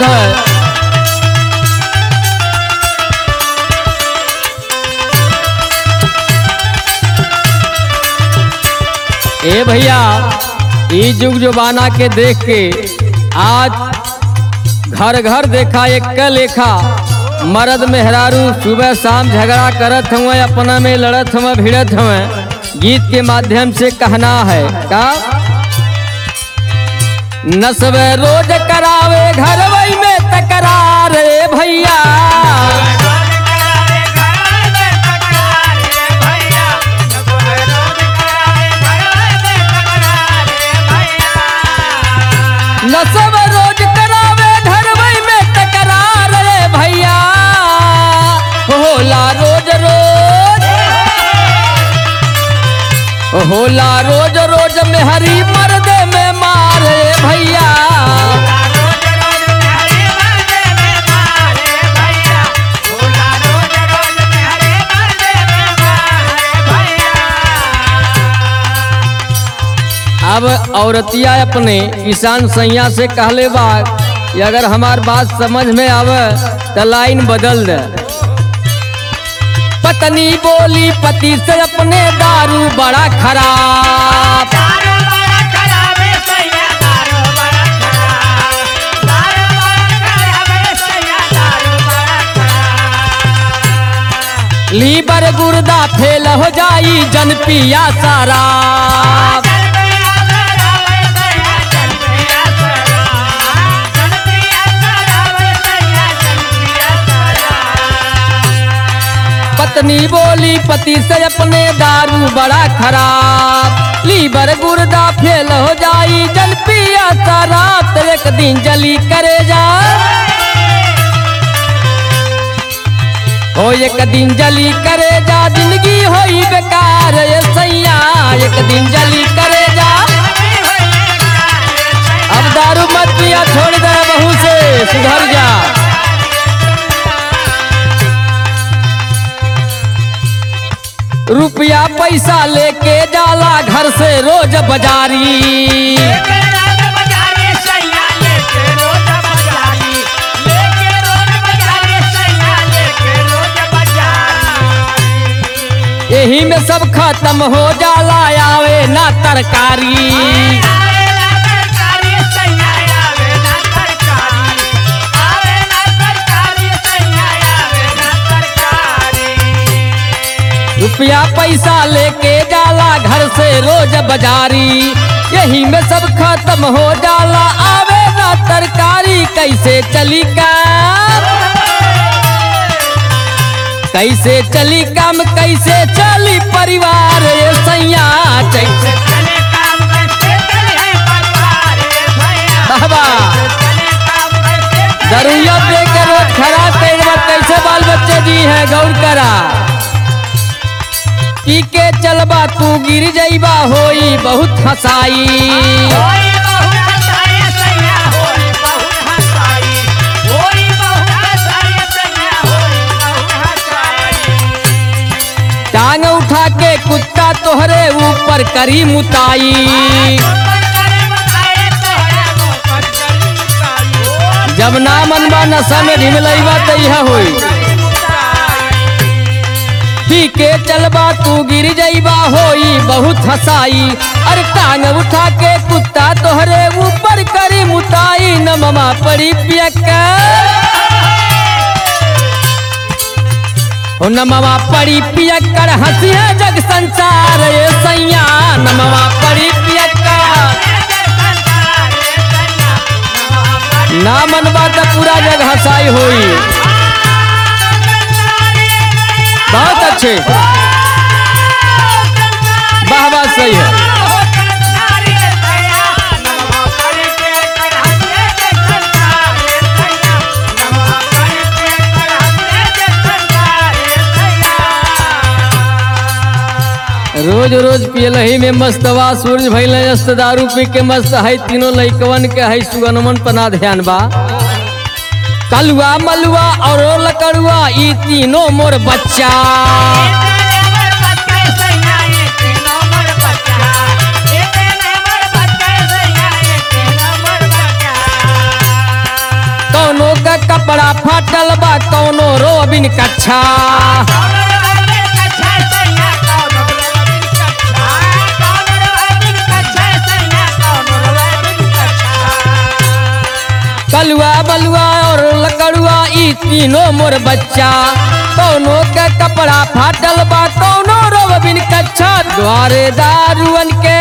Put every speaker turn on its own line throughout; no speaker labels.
आवत है। ए भैया ई जुग जमाना के देख के आज घर घर देखा एक लेखा मर्द मेहरारू सुबह शाम झगड़ा करत हुए, अपना में लड़त हुए, भिड़त हुए। गीत के माध्यम से कहना है का नस्वे रोज करावे घर वही में तकरार रे भैया। नस्व रोज करावे घर वही में तकरार रे भैया। होला रोज रोज, होला रोज रोज मेहरी मर्दे में मारे भैया। अब औरतिया अपने किसान सैया से कहले बा कि अगर हमार बात समझ में आवे तो लाइन बदल दे। पत्नी बोली पति से अपने दारू बड़ा खराब। लीवर गुर्दा फेल हो जाई जन पिया सारा। पत्नी बोली पति से अपने दारू बड़ा खराब। लीवर गुर्दा फेल हो जाई जल पिया शराब। एक दिन जली करे जा, ओ एक दिन जली करे जा, जिंदगी होई बेकार ये सैया। एक दिन जली करे जा, अब दारू मत पिया, छोड़ दे बहू से, सुधर जा। रुपया पैसा लेके जाला घर से रोज बाजारी। यही में सब खत्म हो जाला, आवे ना तरकारी। रुपया पैसा लेके जाला घर से रोज बाजारी। यही में सब खत्म हो जाला, आवे ना तरकारी। कैसे चली काम, कैसे चली काम, कैसे चली परिवार ये सैया। कैसे चले काम, कैसे चले परिवार बाबा। दरुया पे के रोज खराब कैसे बाल बच्चे जी है, गौर करा। पी के चलबा तू गिर जाइबा, होई बहुत हंसाई। टांग उठा के कुत्ता तोहरे ऊपर करी मुताई। जब ना मनबा नशा में ढिमलैबा तो यह होई। पी के चलबा तू गिर जाइबा, होई बहुत हंसाई। अरे टांग उठा के कुत्ता तोहरे ऊपर करी मुताई। नममा पड़ी पियक्का, नमवा पड़ी पियक्कर, हंसिया जग संसार ये सैया। नमवा पड़ी पियक्कर, ना मनबा तो पूरा जग हंसाई होई। बहुत अच्छे, वाह वाह, सही है। रोज रोज पियलही में मस्तवा, सूरज भइल अस्त, दारू पी के मस्त है। तीनों लइकवन के है सुगनमन पना ध्यान बा। कलुआ मलुआ और लकड़ुआ, ई तीनों मोर बच्चा। कच्छा। कलुआ बलुआ और लकड़ुआ ई तीनों मोर बच्चा। कौनो के कपड़ा फाटल बा कौनो रोब बिन कच्छा। द्वारे दारुअन के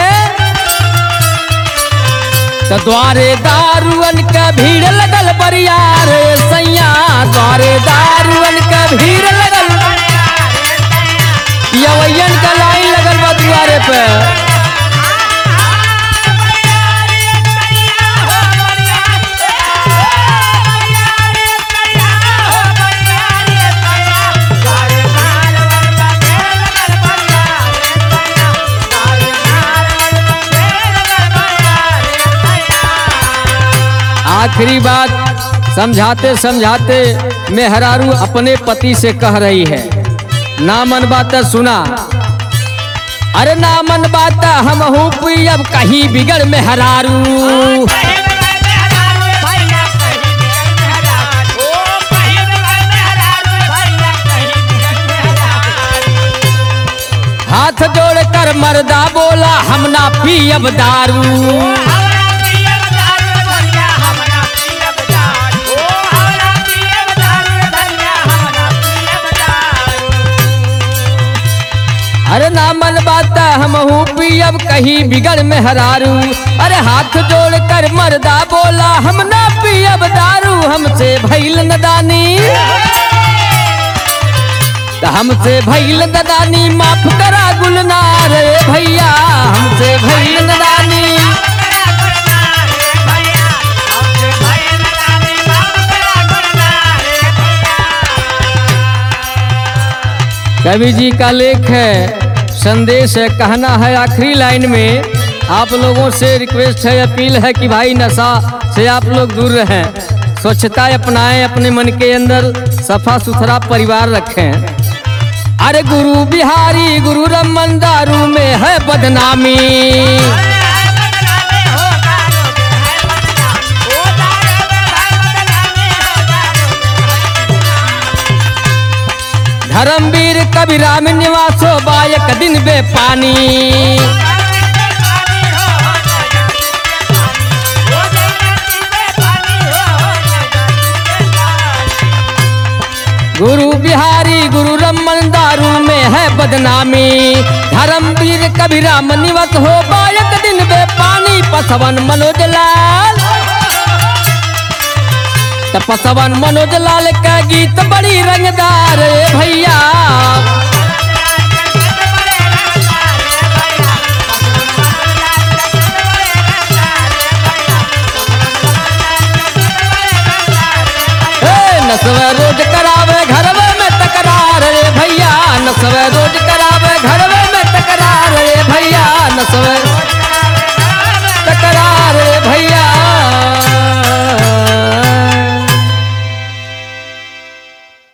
तो द्वारे दारुअन के भीड़ लगल बरियार सैया। द्वारे दारुअन के भीड़ लगल यवैयन का लाइन लगल बा द्वारे पे। आखिरी बात समझाते समझाते मेहरारू अपने पति से कह रही है, ना मन बात सुना। अरे ना मन बात हम हूँ अब कहीं बिगड़ मेहरारू। हाथ जोड़कर मर्दा बोला हम ना पियब दारू। अरे ना मन बात हम हूँ पियब कहीं बिगड़ मेहरारू। अरे हाथ जोड़कर मर्दा बोला हम ना पियब दारू। हमसे भइल नदानी हमसे भइल नदानी माफ करा गुलनार भैया। हमसे भइल नदानी कवि जी का लेख है, संदेश है, कहना है आखिरी लाइन में। आप लोगों से रिक्वेस्ट है, अपील है कि भाई नशा से आप लोग दूर रहें, स्वच्छता अपनाएं, अपने मन के अंदर सफा सुथरा परिवार रखें। अरे गुरु बिहारी गुरु रमन दारू में है बदनामी। धर्मवीर कबीराम निवासो बायक दिन बे पानी। गुरु बिहारी गुरु रमन दारू में है बदनामी। धर्मवीर कबीराम निवास हो बायक दिन बे पानी। पसवन मनोज लाल पसवन मनोज लाल का गीत बड़ी रंगदार भैया। नसवे रोज करावे घर में तकरार रे भैया। नसवे रोज करा